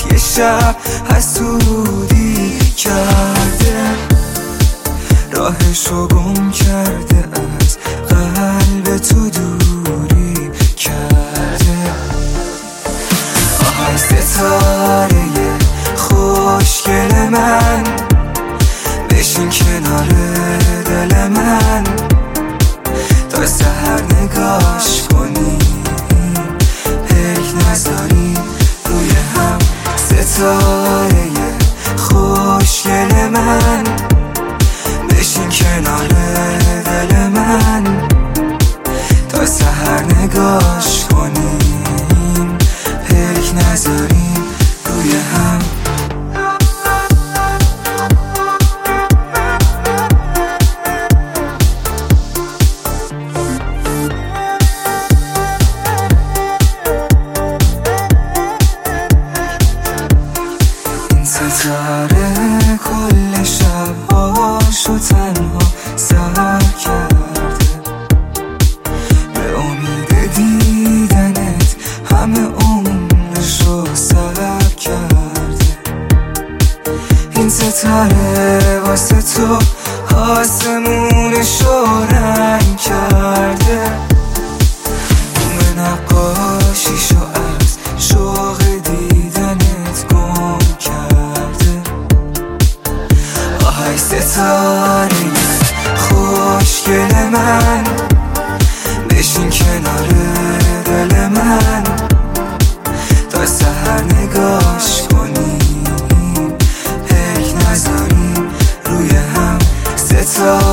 یه شب حسودی کرده، راهشو گم کرده، از قلب تو دوری کرده. آهای ستاره خوشگل من، بشین کنار دل من تا سحر نگاش کنیم، پیک نذاریم روی هم. ستاره خوشگل من، بشین کنار دل من تا سحر نگاش کنیم، پیک نذاریم روی هم. ستاره کل شبهاشو تنها سر کرده، به امید دیدنت همه عمرشو سر کرده. این ستاره واسه تو آسمونشو رنگ کرده، بوم نقاشیشو از شوق دیدنت گم کرده. آهای ستاره خوشگل من، بشین کنار دل من تا سحر نگاش کنیم، پیک نذاریم روی هم. ستاره